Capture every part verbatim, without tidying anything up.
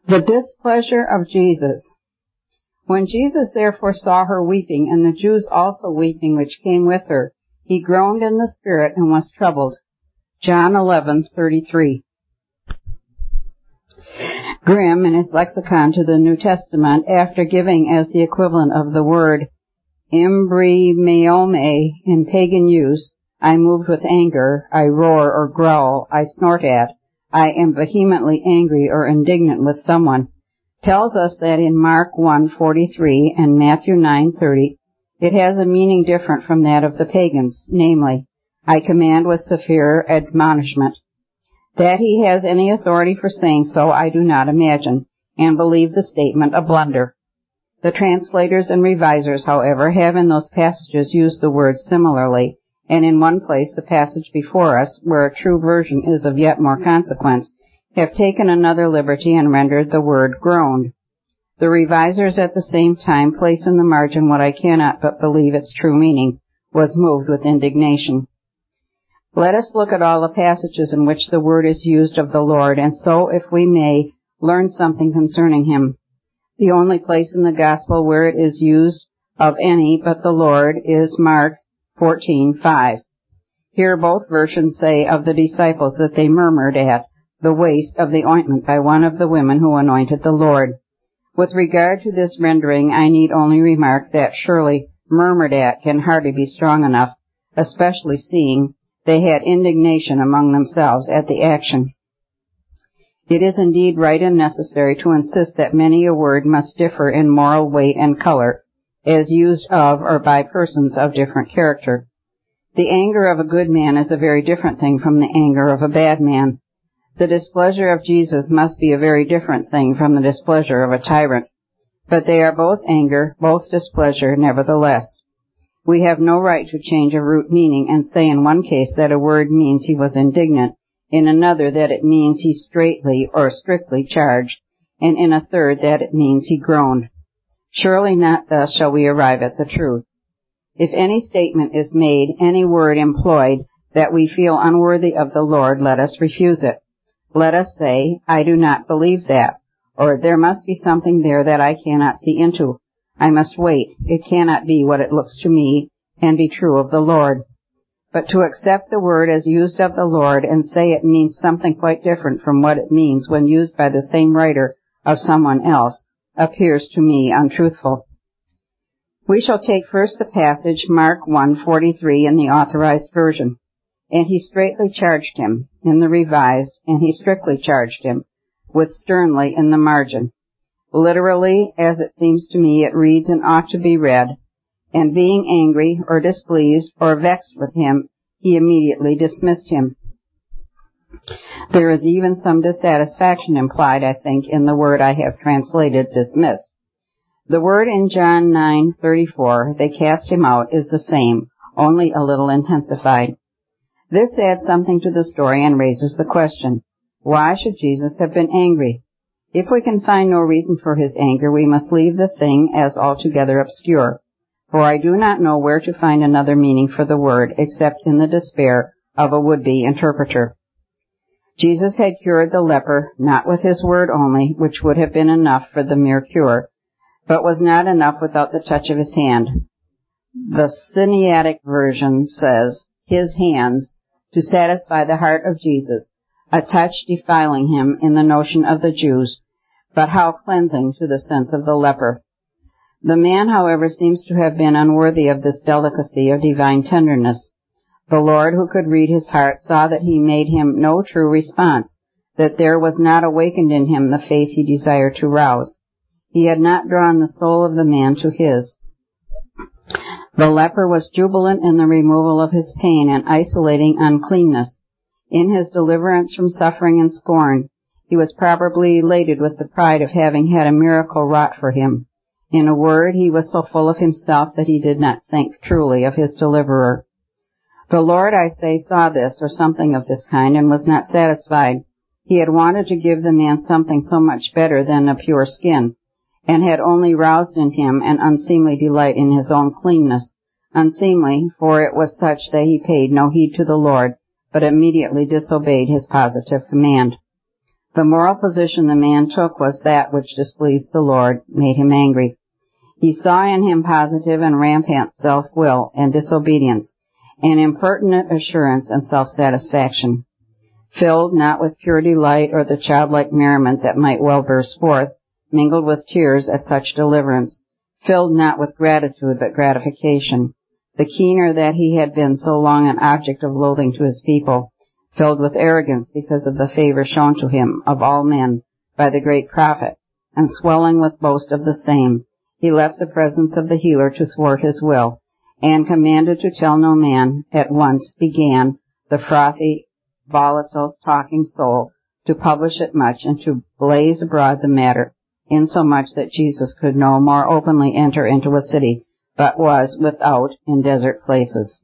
The displeasure of Jesus. When Jesus therefore saw her weeping, and the Jews also weeping which came with her, he groaned in the spirit and was troubled. John eleven thirty-three. Grimm, in his lexicon to the New Testament, after giving as the equivalent of the word embryomai in pagan use, I moved with anger, I roar or growl, I snort at, I am vehemently angry or indignant with someone, tells us that in Mark one forty-three and Matthew nine thirty, it has a meaning different from that of the pagans, namely, I command with severe admonishment. That he has any authority for saying so, I do not imagine, and believe the statement a blunder. The translators and revisers, however, have in those passages used the word similarly, and in one place, the passage before us, where a true version is of yet more consequence, have taken another liberty and rendered the word groaned. The revisers at the same time place in the margin what I cannot but believe its true meaning, was moved with indignation. Let us look at all the passages in which the word is used of the Lord, and so, if we may, learn something concerning him. The only place in the Gospel where it is used of any but the Lord is Mark fourteen five. Here both versions say of the disciples that they murmured at the waste of the ointment by one of the women who anointed the Lord. With regard to this rendering, I need only remark that surely murmured at can hardly be strong enough, especially seeing they had indignation among themselves at the action. It is indeed right and necessary to insist that many a word must differ in moral weight and color, as used of or by persons of different character. The anger of a good man is a very different thing from the anger of a bad man. The displeasure of Jesus must be a very different thing from the displeasure of a tyrant. But they are both anger, both displeasure, nevertheless. We have no right to change a root meaning and say in one case that a word means he was indignant, in another that it means he straitly or strictly charged, and in a third that it means he groaned. Surely not thus shall we arrive at the truth. If any statement is made, any word employed, that we feel unworthy of the Lord, let us refuse it. Let us say, I do not believe that, or there must be something there that I cannot see into. I must wait. It cannot be what it looks to me, and be true of the Lord. But to accept the word as used of the Lord and say it means something quite different from what it means when used by the same writer of someone else, appears to me untruthful. We shall take first the passage Mark one forty-three in the Authorized Version. And he straitly charged him, in the Revised, and he strictly charged him, with sternly in the margin. Literally, as it seems to me, it reads and ought to be read, and being angry, or displeased, or vexed with him, he immediately dismissed him. There is even some dissatisfaction implied, I think, in the word I have translated dismissed. The word in John nine thirty-four, they cast him out, is the same, only a little intensified. This adds something to the story and raises the question, why should Jesus have been angry? If we can find no reason for his anger, we must leave the thing as altogether obscure, for I do not know where to find another meaning for the word except in the despair of a would-be interpreter. Jesus had cured the leper, not with his word only, which would have been enough for the mere cure, but was not enough without the touch of his hand. The Sinaitic version says, his hands, to satisfy the heart of Jesus, a touch defiling him in the notion of the Jews, but how cleansing to the sense of the leper. The man, however, seems to have been unworthy of this delicacy of divine tenderness. The Lord, who could read his heart, saw that he made him no true response, that there was not awakened in him the faith he desired to rouse. He had not drawn the soul of the man to his. The leper was jubilant in the removal of his pain and isolating uncleanness. In his deliverance from suffering and scorn, he was probably elated with the pride of having had a miracle wrought for him. In a word, he was so full of himself that he did not think truly of his deliverer. The Lord, I say, saw this, or something of this kind, and was not satisfied. He had wanted to give the man something so much better than a pure skin, and had only roused in him an unseemly delight in his own cleanness. Unseemly, for it was such that he paid no heed to the Lord, but immediately disobeyed his positive command. The moral position the man took was that which displeased the Lord, made him angry. He saw in him positive and rampant self-will and disobedience, and impertinent assurance and self-satisfaction. Filled not with pure delight or the childlike merriment that might well burst forth, mingled with tears at such deliverance, filled not with gratitude but gratification, the keener that he had been so long an object of loathing to his people, filled with arrogance because of the favor shown to him of all men by the great prophet, and swelling with boast of the same, he left the presence of the healer to thwart his will, and commanded to tell no man, at once began the frothy, volatile, talking soul to publish it much and to blaze abroad the matter, insomuch that Jesus could no more openly enter into a city, but was without in desert places.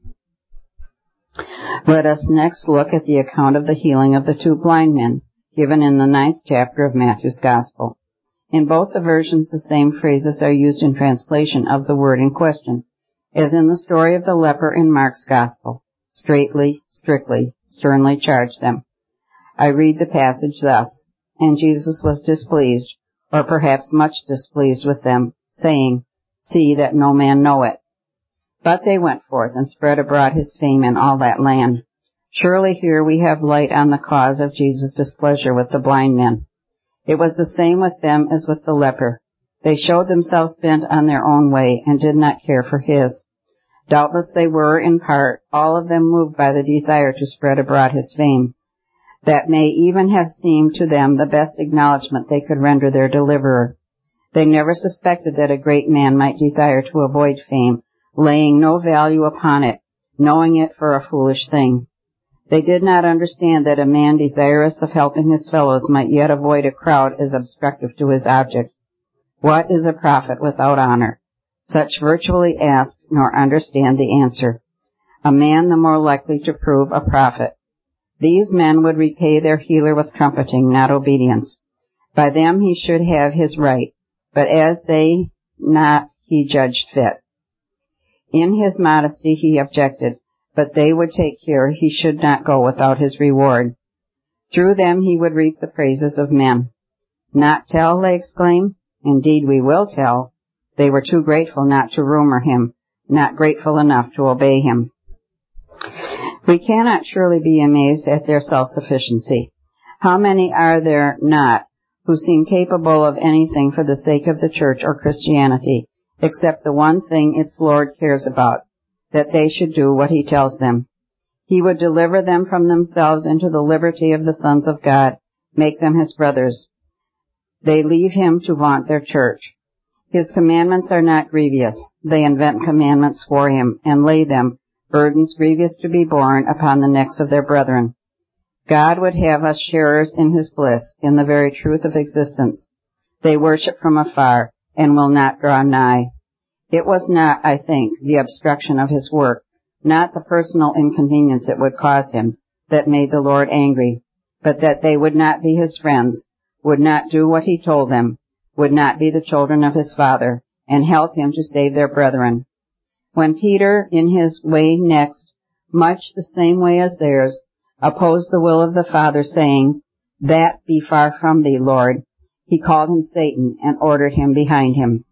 Let us next look at the account of the healing of the two blind men, given in the ninth chapter of Matthew's Gospel. In both the versions, the same phrases are used in translation of the word in question, as in the story of the leper in Mark's Gospel. Straightly, strictly, sternly charge them. I read the passage thus, and Jesus was displeased, or perhaps much displeased with them, saying, See that no man know it. But they went forth and spread abroad his fame in all that land. Surely here we have light on the cause of Jesus' displeasure with the blind men. It was the same with them as with the leper. They showed themselves bent on their own way and did not care for his. Doubtless they were, in part, all of them moved by the desire to spread abroad his fame. That may even have seemed to them the best acknowledgment they could render their deliverer. They never suspected that a great man might desire to avoid fame, laying no value upon it, knowing it for a foolish thing. They did not understand that a man desirous of helping his fellows might yet avoid a crowd as obstructive to his object. What is a prophet without honor? Such virtually ask nor understand the answer. A man the more likely to prove a prophet. These men would repay their healer with trumpeting, not obedience. By them he should have his right, but as they not he judged fit. In his modesty he objected, but they would take care he should not go without his reward. Through them he would reap the praises of men. Not tell, they exclaim? Indeed we will tell. They were too grateful not to rumor him, not grateful enough to obey him. We cannot surely be amazed at their self-sufficiency. How many are there not who seem capable of anything for the sake of the church or Christianity, except the one thing its Lord cares about, that they should do what he tells them. He would deliver them from themselves into the liberty of the sons of God, make them his brothers. They leave him to vaunt their church. His commandments are not grievous. They invent commandments for him, and lay them, burdens grievous to be borne, upon the necks of their brethren. God would have us sharers in his bliss, in the very truth of existence. They worship from afar, and will not draw nigh. It was not, I think, the obstruction of his work, not the personal inconvenience it would cause him, that made the Lord angry, but that they would not be his friends, would not do what he told them, would not be the children of his Father, and help him to save their brethren. When Peter, in his way next, much the same way as theirs, opposed the will of the Father, saying, That be far from thee, Lord, he called him Satan, and ordered him behind him.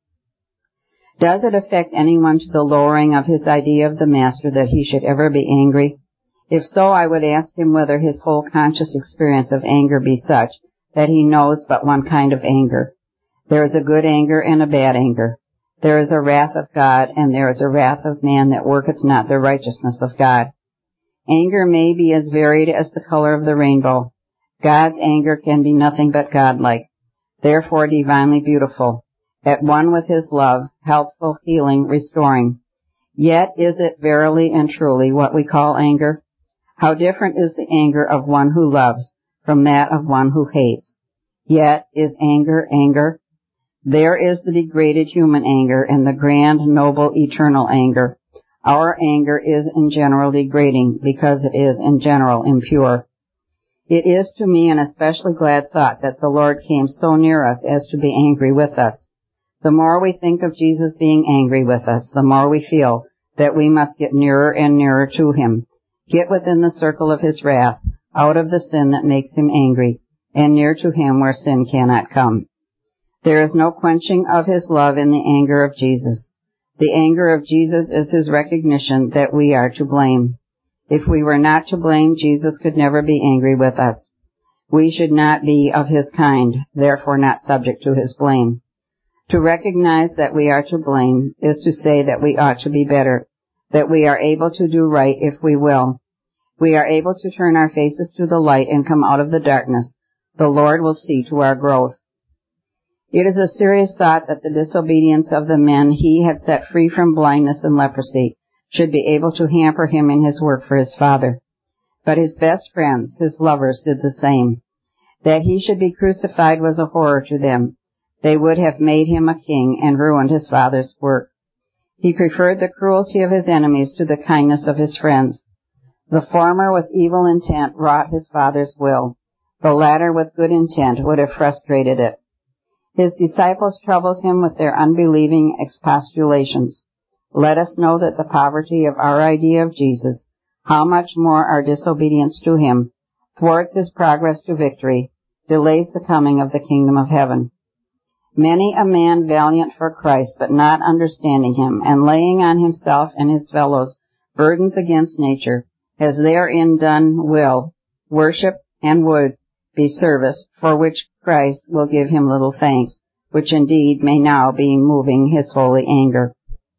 Does it affect anyone to the lowering of his idea of the Master that he should ever be angry? If so, I would ask him whether his whole conscious experience of anger be such that he knows but one kind of anger. There is a good anger and a bad anger. There is a wrath of God, and there is a wrath of man that worketh not the righteousness of God. Anger may be as varied as the color of the rainbow. God's anger can be nothing but godlike, therefore divinely beautiful, at one with his love, helpful, healing, restoring. Yet is it verily and truly what we call anger? How different is the anger of one who loves from that of one who hates. Yet is anger anger? There is the degraded human anger and the grand, noble, eternal anger. Our anger is in general degrading because it is in general impure. It is to me an especially glad thought that the Lord came so near us as to be angry with us. The more we think of Jesus being angry with us, the more we feel that we must get nearer and nearer to him, get within the circle of his wrath, out of the sin that makes him angry, and near to him where sin cannot come. There is no quenching of his love in the anger of Jesus. The anger of Jesus is his recognition that we are to blame. If we were not to blame, Jesus could never be angry with us. We should not be of his kind, therefore not subject to his blame. To recognize that we are to blame is to say that we ought to be better, that we are able to do right if we will. We are able to turn our faces to the light and come out of the darkness. The Lord will see to our growth. It is a serious thought that the disobedience of the men he had set free from blindness and leprosy should be able to hamper him in his work for his Father. But his best friends, his lovers, did the same. That he should be crucified was a horror to them. They would have made him a king and ruined his Father's work. He preferred the cruelty of his enemies to the kindness of his friends. The former with evil intent wrought his Father's will. The latter with good intent would have frustrated it. His disciples troubled him with their unbelieving expostulations. Let us know that the poverty of our idea of Jesus, how much more our disobedience to him, thwarts his progress to victory, delays the coming of the kingdom of heaven. Many a man valiant for Christ, but not understanding him, and laying on himself and his fellows burdens against nature, has therein done will, worship, and would be service, for which Christ will give him little thanks, which indeed may now be moving his holy anger.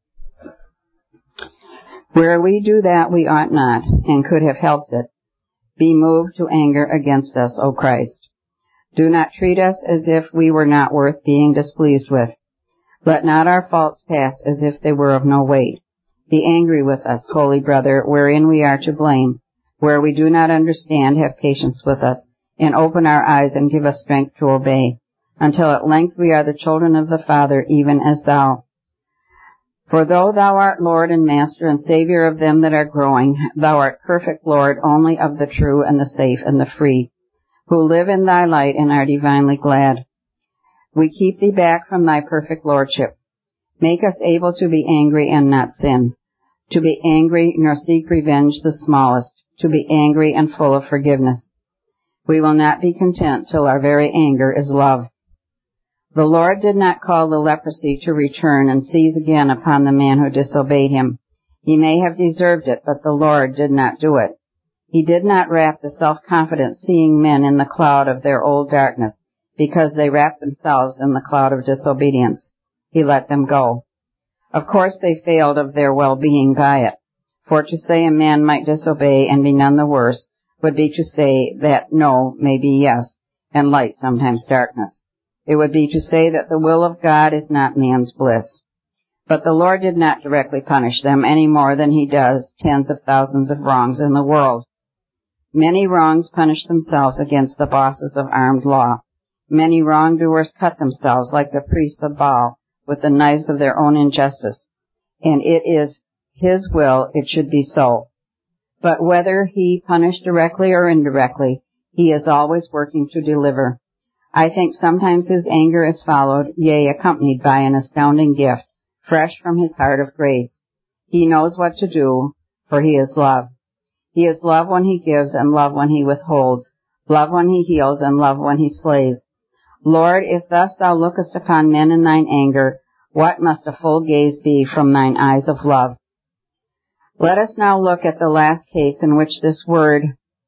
Where we do that we ought not, and could have helped it, be moved to anger against us, O Christ. Do not treat us as if we were not worth being displeased with. Let not our faults pass as if they were of no weight. Be angry with us, holy brother, wherein we are to blame. Where we do not understand, have patience with us, and open our eyes and give us strength to obey, until at length we are the children of the Father, even as thou. For though thou art Lord and Master and Savior of them that are growing, thou art perfect Lord only of the true and the safe and the free, who live in thy light and are divinely glad. We keep thee back from thy perfect lordship. Make us able to be angry and not sin, to be angry nor seek revenge the smallest, to be angry and full of forgiveness. We will not be content till our very anger is love. The Lord did not call the leprosy to return and seize again upon the man who disobeyed him. He may have deserved it, but the Lord did not do it. He did not wrap the self-confident seeing men in the cloud of their old darkness, because they wrapped themselves in the cloud of disobedience. He let them go. Of course they failed of their well-being by it, for to say a man might disobey and be none the worse would be to say that no may be yes, and light sometimes darkness. It would be to say that the will of God is not man's bliss. But the Lord did not directly punish them any more than he does tens of thousands of wrongs in the world. Many wrongs punish themselves against the bosses of armed law. Many wrongdoers cut themselves like the priests of Baal with the knives of their own injustice, and it is his will it should be so. But whether he punish directly or indirectly, he is always working to deliver. I think sometimes his anger is followed, yea, accompanied by an astounding gift, fresh from his heart of grace. He knows what to do, for he is love. He is love when he gives and love when he withholds, love when he heals and love when he slays. Lord, if thus thou lookest upon men in thine anger, what must a full gaze be from thine eyes of love? Let us now look at the last case in which this word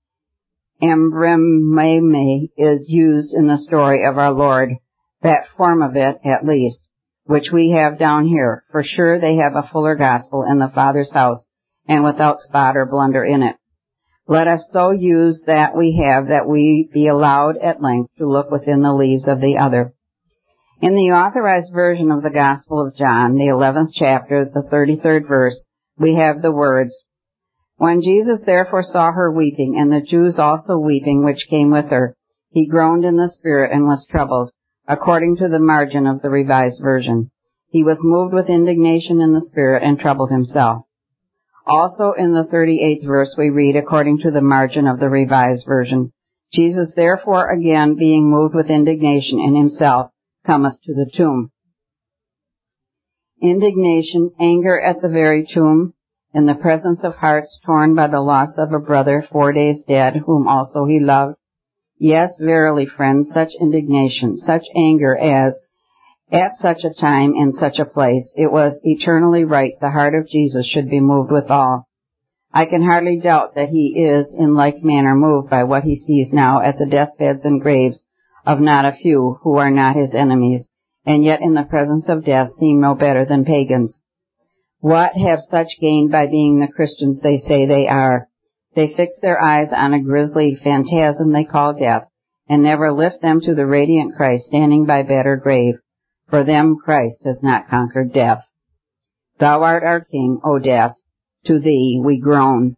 embrimeme is used in the story of our Lord, that form of it, at least, which we have down here. For sure they have a fuller gospel in the Father's house, and without spot or blunder in it. Let us so use that we have that we be allowed at length to look within the leaves of the other. In the authorized version of the Gospel of John, the eleventh chapter, the thirty-third verse, we have the words, When Jesus therefore saw her weeping, and the Jews also weeping which came with her, he groaned in the spirit and was troubled, according to the margin of the Revised Version. He was moved with indignation in the spirit and troubled himself. Also in the thirty-eighth verse we read, according to the margin of the Revised Version, Jesus therefore again, being moved with indignation in himself, cometh to the tomb. Indignation, anger at the very tomb, in the presence of hearts torn by the loss of a brother four days dead, whom also he loved. Yes, verily, friends, such indignation, such anger as, at such a time and such a place, it was eternally right the heart of Jesus should be moved withal. I can hardly doubt that he is in like manner moved by what he sees now at the deathbeds and graves of not a few who are not his enemies, and yet in the presence of death seem no better than pagans. What have such gained by being the Christians they say they are? They fix their eyes on a grisly phantasm they call death, and never lift them to the radiant Christ standing by bed or grave. For them Christ has not conquered death. Thou art our King, O death. To thee we groan.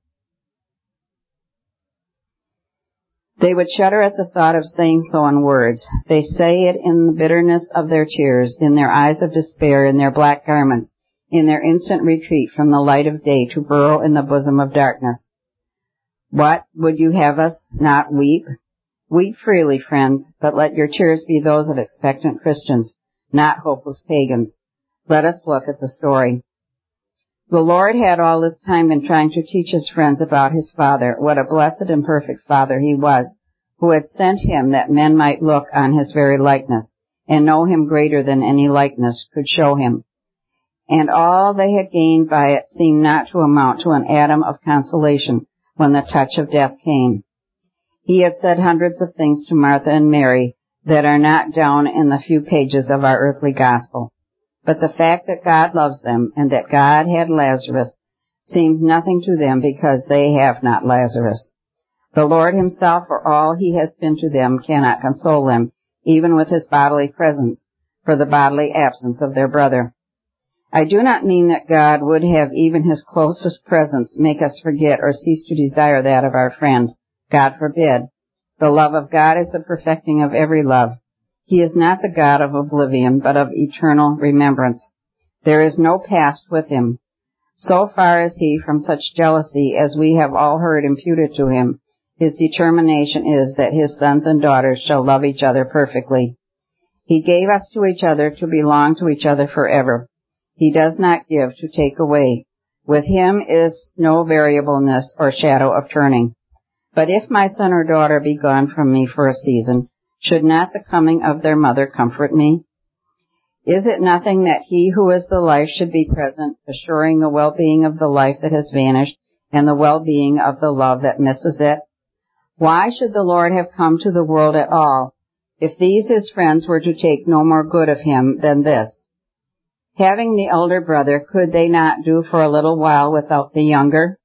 They would shudder at the thought of saying so in words. They say it in the bitterness of their tears, in their eyes of despair, in their black garments, in their instant retreat from the light of day to burrow in the bosom of darkness. What, would you have us not weep? Weep freely, friends, but let your tears be those of expectant Christians, not hopeless pagans. Let us look at the story. The Lord had all this time been trying to teach his friends about his Father, what a blessed and perfect Father he was, who had sent him that men might look on his very likeness, and know him greater than any likeness could show him. And all they had gained by it seemed not to amount to an atom of consolation when the touch of death came. He had said hundreds of things to Martha and Mary that are not down in the few pages of our earthly gospel. But the fact that God loves them and that God had Lazarus seems nothing to them because they have not Lazarus. The Lord himself, for all he has been to them, cannot console them, even with his bodily presence, for the bodily absence of their brother. I do not mean that God would have even his closest presence make us forget or cease to desire that of our friend. God forbid. The love of God is the perfecting of every love. He is not the God of oblivion, but of eternal remembrance. There is no past with him. So far is he from such jealousy as we have all heard imputed to him. His determination is that his sons and daughters shall love each other perfectly. He gave us to each other to belong to each other forever. He does not give to take away. With him is no variableness or shadow of turning. But if my son or daughter be gone from me for a season, should not the coming of their mother comfort me? Is it nothing that he who is the life should be present, assuring the well-being of the life that has vanished and the well-being of the love that misses it? Why should the Lord have come to the world at all, if these his friends were to take no more good of him than this? Having the elder brother, could they not do for a little while without the younger?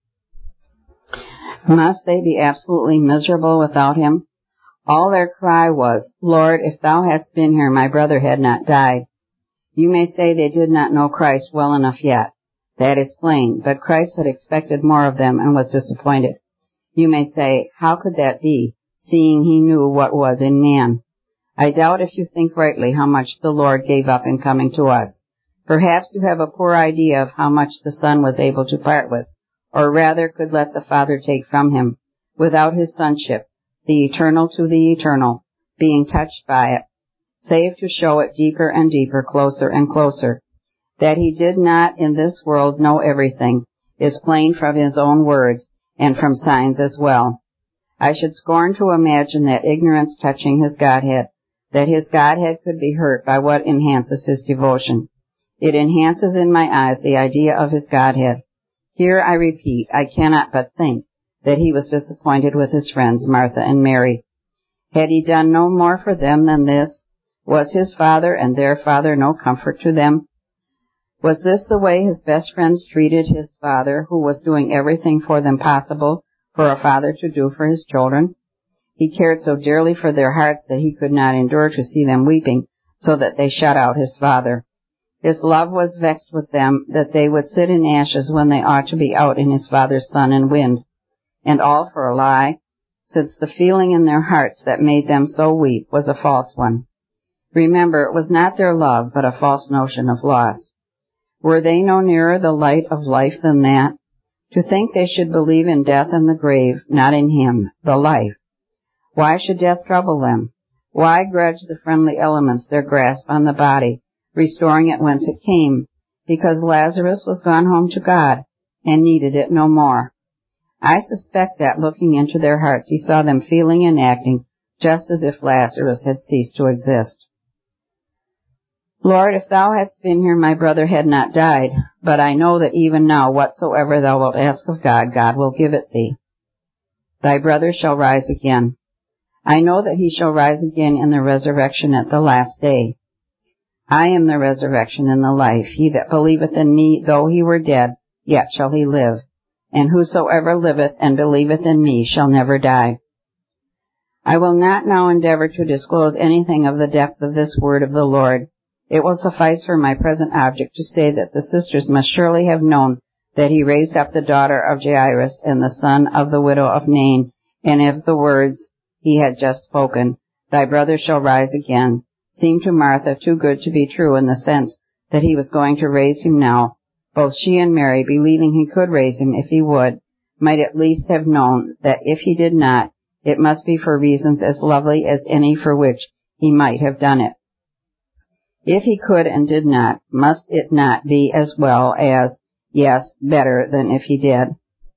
Must they be absolutely miserable without him? All their cry was, Lord, if thou hadst been here, my brother had not died. You may say they did not know Christ well enough yet. That is plain, but Christ had expected more of them and was disappointed. You may say, how could that be, seeing he knew what was in man? I doubt if you think rightly how much the Lord gave up in coming to us. Perhaps you have a poor idea of how much the Son was able to part with, or rather could let the Father take from him, without his sonship, the eternal to the eternal, being touched by it, save to show it deeper and deeper, closer and closer. That he did not in this world know everything is plain from his own words and from signs as well. I should scorn to imagine that ignorance touching his Godhead, that his Godhead could be hurt by what enhances his devotion. It enhances in my eyes the idea of his Godhead. Here I repeat, I cannot but think that he was disappointed with his friends, Martha and Mary. Had he done no more for them than this? Was his father and their father no comfort to them? Was this the way his best friends treated his father, who was doing everything for them possible for a father to do for his children? He cared so dearly for their hearts that he could not endure to see them weeping, so that they shut out his father. His love was vexed with them that they would sit in ashes when they ought to be out in his father's sun and wind. And all for a lie, since the feeling in their hearts that made them so weep was a false one. Remember, it was not their love, but a false notion of loss. Were they no nearer the light of life than that? To think they should believe in death and the grave, not in him, the life. Why should death trouble them? Why grudge the friendly elements their grasp on the body, restoring it whence it came? Because Lazarus was gone home to God, and needed it no more. I suspect that, looking into their hearts, he saw them feeling and acting just as if Lazarus had ceased to exist. Lord, if thou hadst been here, my brother had not died, but I know that even now whatsoever thou wilt ask of God, God will give it thee. Thy brother shall rise again. I know that he shall rise again in the resurrection at the last day. I am the resurrection and the life. He that believeth in me, though he were dead, yet shall he live. And whosoever liveth and believeth in me shall never die. I will not now endeavor to disclose anything of the depth of this word of the Lord. It will suffice for my present object to say that the sisters must surely have known that he raised up the daughter of Jairus and the son of the widow of Nain, and if the words he had just spoken, thy brother shall rise again, seemed to Martha too good to be true in the sense that he was going to raise him now, both she and Mary, believing he could raise him if he would, might at least have known that if he did not, it must be for reasons as lovely as any for which he might have done it. If he could and did not, must it not be as well as, yes, better than if he did?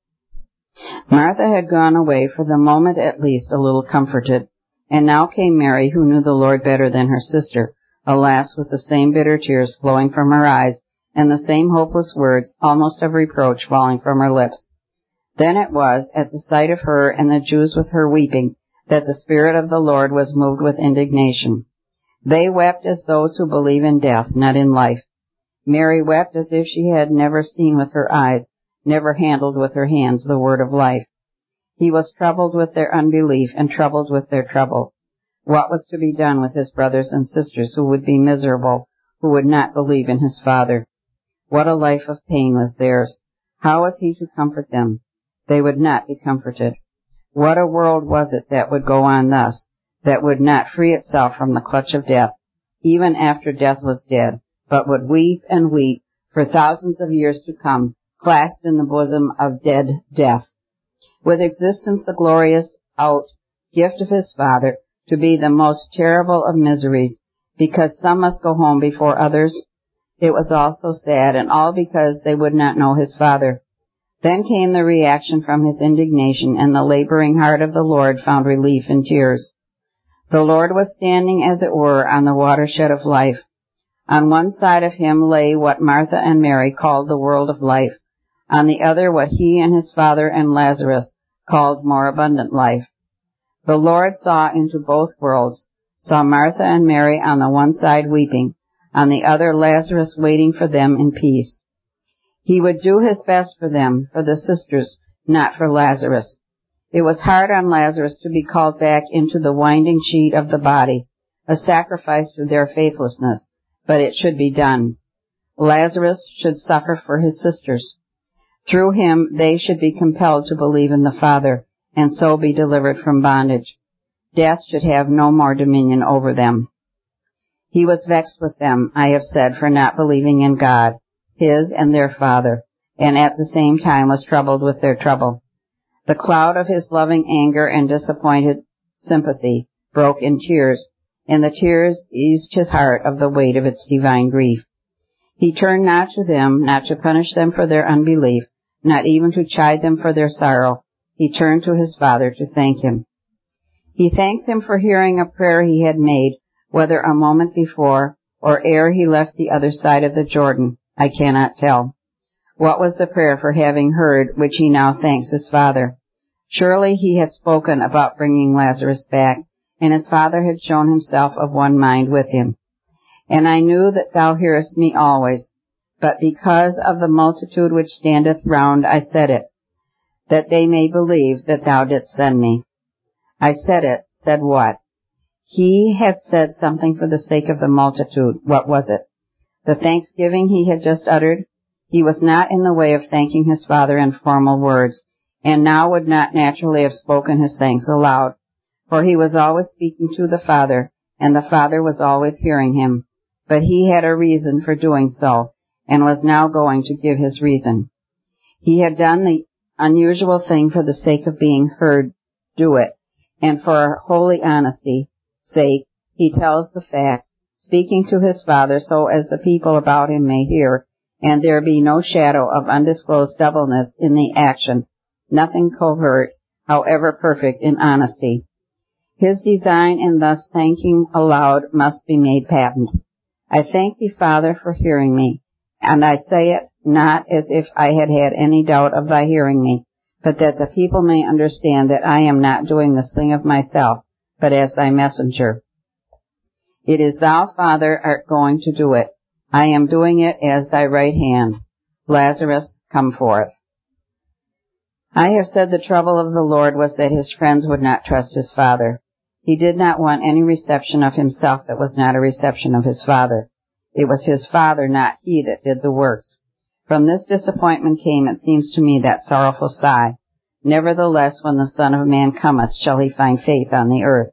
Martha had gone away, for the moment at least, a little comforted, and now came Mary, who knew the Lord better than her sister, alas, with the same bitter tears flowing from her eyes, and the same hopeless words, almost of reproach, falling from her lips. Then it was, at the sight of her and the Jews with her weeping, that the Spirit of the Lord was moved with indignation. They wept as those who believe in death, not in life. Mary wept as if she had never seen with her eyes, never handled with her hands the word of life. He was troubled with their unbelief and troubled with their trouble. What was to be done with his brothers and sisters who would be miserable, who would not believe in his Father? What a life of pain was theirs. How was he to comfort them? They would not be comforted. What a world was it that would go on thus, that would not free itself from the clutch of death, even after death was dead, but would weep and weep for thousands of years to come, clasped in the bosom of dead death. With existence the glorious out gift of his Father, to be the most terrible of miseries, because some must go home before others. It was all so sad, and all because they would not know his Father. Then came the reaction from his indignation, and the laboring heart of the Lord found relief in tears. The Lord was standing, as it were, on the watershed of life. On one side of him lay what Martha and Mary called the world of life, on the other what he and his Father and Lazarus called more abundant life. The Lord saw into both worlds, saw Martha and Mary on the one side weeping, on the other Lazarus waiting for them in peace. He would do his best for them, for the sisters, not for Lazarus. It was hard on Lazarus to be called back into the winding sheet of the body, a sacrifice to their faithlessness, but it should be done. Lazarus should suffer for his sisters. Through him they should be compelled to believe in the Father, and so be delivered from bondage. Death should have no more dominion over them. He was vexed with them, I have said, for not believing in God, his and their Father, and at the same time was troubled with their trouble. The cloud of his loving anger and disappointed sympathy broke in tears, and the tears eased his heart of the weight of its divine grief. He turned not to them, not to punish them for their unbelief, not even to chide them for their sorrow. He turned to his Father to thank him. He thanks him for hearing a prayer he had made, whether a moment before or ere he left the other side of the Jordan, I cannot tell. What was the prayer for having heard, which he now thanks his Father? Surely he had spoken about bringing Lazarus back, and his Father had shown himself of one mind with him. And I knew that thou hearest me always, but because of the multitude which standeth round I said it, that they may believe that thou didst send me. I said it, said what? He had said something for the sake of the multitude. What was it? The thanksgiving he had just uttered? He was not in the way of thanking his Father in formal words, and now would not naturally have spoken his thanks aloud, for he was always speaking to the Father, and the Father was always hearing him. But he had a reason for doing so, and was now going to give his reason. He had done the unusual thing for the sake of being heard do it, and for holy honesty sake he tells the fact, speaking to his Father so as the people about him may hear, and there be no shadow of undisclosed doubleness in the action, nothing covert, however perfect in honesty. His design in thus thanking aloud must be made patent. I thank thee, Father, for hearing me, and I say it not as if I had had any doubt of thy hearing me, but that the people may understand that I am not doing this thing of myself, but as thy messenger. It is thou, Father, art going to do it. I am doing it as thy right hand. Lazarus, come forth. I have said the trouble of the Lord was that his friends would not trust his Father. He did not want any reception of himself that was not a reception of his Father. It was his Father, not he, that did the works. From this disappointment came, it seems to me, that sorrowful sigh. Nevertheless, when the Son of Man cometh, shall he find faith on the earth?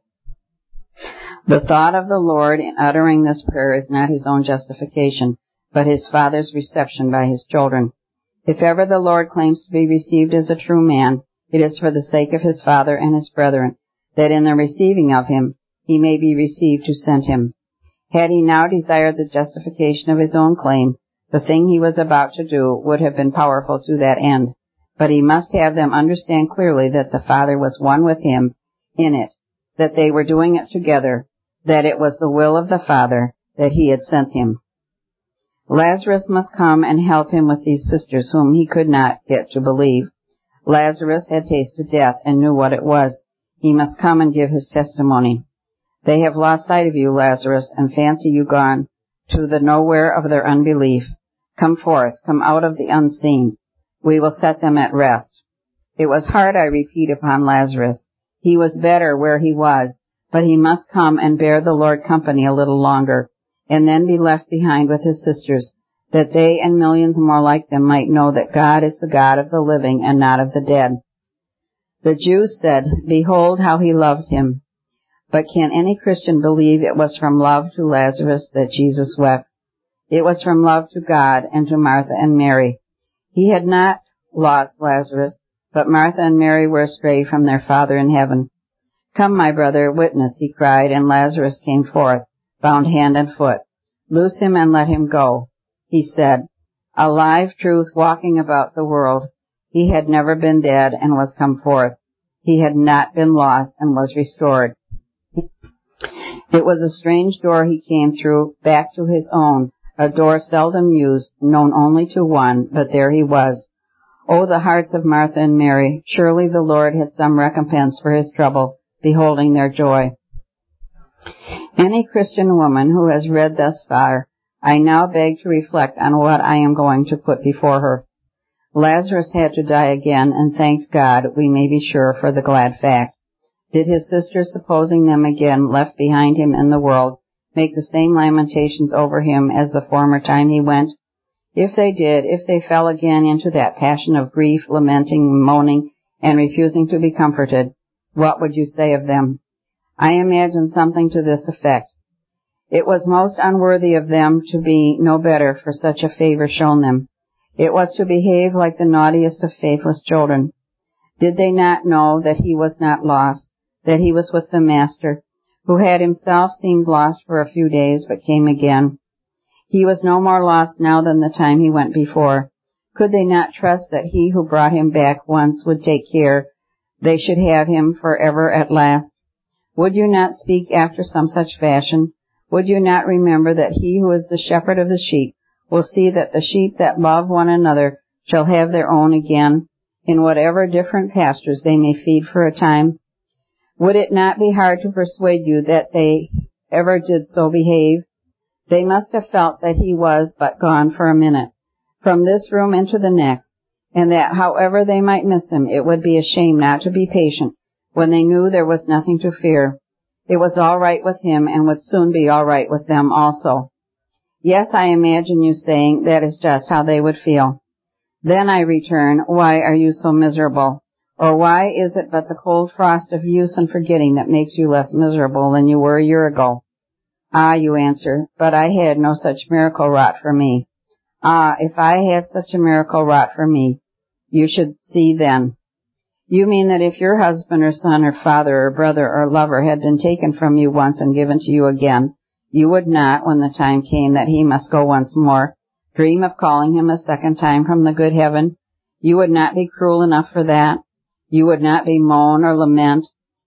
The thought of the Lord in uttering this prayer is not his own justification, but his Father's reception by his children. If ever the Lord claims to be received as a true man, it is for the sake of his Father and his brethren, that in the receiving of him, he may be received who sent him. Had he now desired the justification of his own claim, the thing he was about to do would have been powerful to that end. But he must have them understand clearly that the Father was one with him in it, that they were doing it together, that it was the will of the Father, that he had sent him. Lazarus must come and help him with these sisters whom he could not get to believe. Lazarus had tasted death and knew what it was. He must come and give his testimony. They have lost sight of you, Lazarus, and fancy you gone to the nowhere of their unbelief. Come forth, come out of the unseen. We will set them at rest. It was hard, I repeat, upon Lazarus. He was better where he was, but he must come and bear the Lord company a little longer, and then be left behind with his sisters, that they and millions more like them might know that God is the God of the living and not of the dead. The Jews said, Behold how he loved him. But can any Christian believe it was from love to Lazarus that Jesus wept? It was from love to God and to Martha and Mary. He had not lost Lazarus, but Martha and Mary were astray from their Father in heaven. Come, my brother, witness, he cried, and Lazarus came forth, bound hand and foot. Loose him and let him go, he said. A live truth walking about the world. He had never been dead and was come forth. He had not been lost and was restored. It was a strange door he came through, back to his own, a door seldom used, known only to one, but there he was. Oh, the hearts of Martha and Mary! Surely the Lord had some recompense for his trouble, beholding their joy. Any Christian woman who has read thus far, I now beg to reflect on what I am going to put before her. Lazarus had to die again, and thanks God, we may be sure, for the glad fact. Did his sisters, supposing them again left behind him in the world, make the same lamentations over him as the former time he went? If they did, if they fell again into that passion of grief, lamenting, moaning, and refusing to be comforted, what would you say of them? I imagine something to this effect. It was most unworthy of them to be no better for such a favor shown them. It was to behave like the naughtiest of faithless children. Did they not know that he was not lost, that he was with the Master, who had himself seemed lost for a few days but came again? He was no more lost now than the time he went before. Could they not trust that he who brought him back once would take care they should have him forever at last? Would you not speak after some such fashion? Would you not remember that he who is the shepherd of the sheep will see that the sheep that love one another shall have their own again, in whatever different pastures they may feed for a time? Would it not be hard to persuade you that they ever did so behave? They must have felt that he was but gone for a minute, from this room into the next, and that however they might miss him, it would be a shame not to be patient when they knew there was nothing to fear. It was all right with him and would soon be all right with them also. Yes, I imagine you saying that is just how they would feel. Then I return, why are you so miserable? Or why is it but the cold frost of use and forgetting that makes you less miserable than you were a year ago? Ah, you answer, but I had no such miracle wrought for me. Ah, if I had such a miracle wrought for me, you should see then. You mean that if your husband or son or father or brother or lover had been taken from you once and given to you again, you would not, when the time came that he must go once more, dream of calling him a second time from the good heaven? You would not be cruel enough for that? You would not be moan or lament?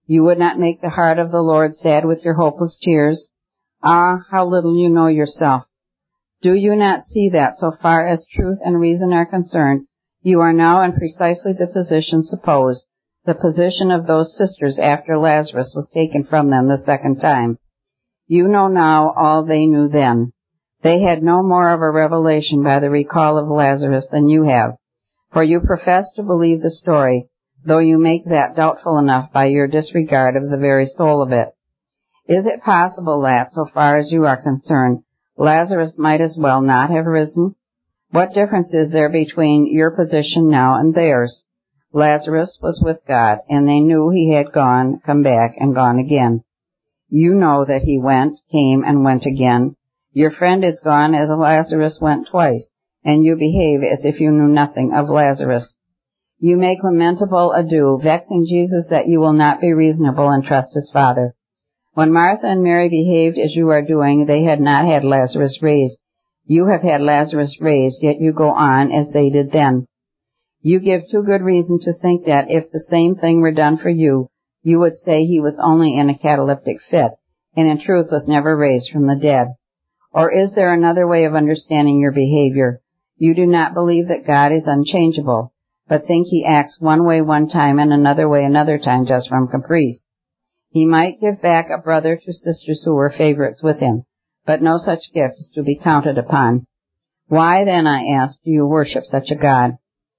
You would not make the heart of the Lord sad with your hopeless tears. Ah, how little you know yourself. Do you not see that, so far as truth and reason are concerned, you are now in precisely the position supposed, the position of those sisters after Lazarus was taken from them the second time? You know now all they knew then. They had no more of a revelation by the recall of Lazarus than you have, for you profess to believe the story, though you make that doubtful enough by your disregard of the very soul of it. Is it possible that, so far as you are concerned, Lazarus might as well not have risen? What difference is there between your position now and theirs? Lazarus was with God, and they knew he had gone, come back, and gone again. You know that he went, came, and went again. Your friend is gone as Lazarus went twice, and you behave as if you knew nothing of Lazarus. You make lamentable ado, vexing Jesus that you will not be reasonable and trust his Father. When Martha and Mary behaved as you are doing, they had not had Lazarus raised. You have had Lazarus raised, yet you go on as they did then. You give too good reason to think that if the same thing were done for you, you would say he was only in a cataleptic fit, and in truth was never raised from the dead. Or is there another way of understanding your behavior? You do not believe that God is unchangeable, but think he acts one way one time and another way another time just from caprice. He might give back a brother to sisters who were favorites with him, but no such gift is to be counted upon. Why then, I ask, do you worship such a God?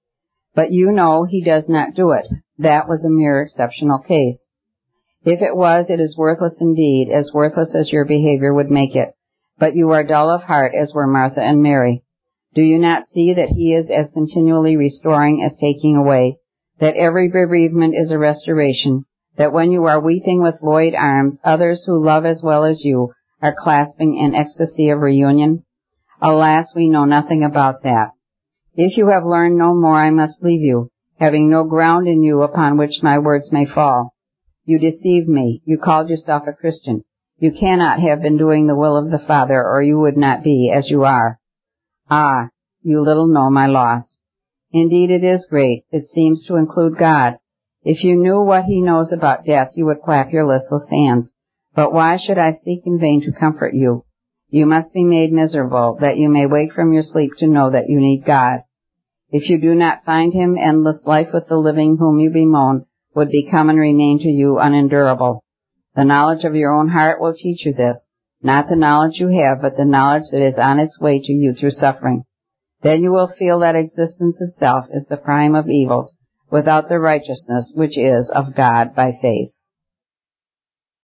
But you know he does not do it. That was a mere exceptional case. If it was, it is worthless indeed, as worthless as your behavior would make it. But you are dull of heart, as were Martha and Mary. Do you not see that he is as continually restoring as taking away, that every bereavement is a restoration, that when you are weeping with void arms, others who love as well as you are clasping in ecstasy of reunion? Alas, we know nothing about that. If you have learned no more, I must leave you, having no ground in you upon which my words may fall. You deceived me. You called yourself a Christian. You cannot have been doing the will of the Father, or you would not be as you are. Ah, you little know my loss. Indeed, it is great. It seems to include God. If you knew what he knows about death, you would clap your listless hands. But why should I seek in vain to comfort you? You must be made miserable, that you may wake from your sleep to know that you need God. If you do not find him, endless life with the living whom you bemoan would become and remain to you unendurable. The knowledge of your own heart will teach you this, not the knowledge you have, but the knowledge that is on its way to you through suffering. Then you will feel that existence itself is the prime of evils, without the righteousness which is of God by faith.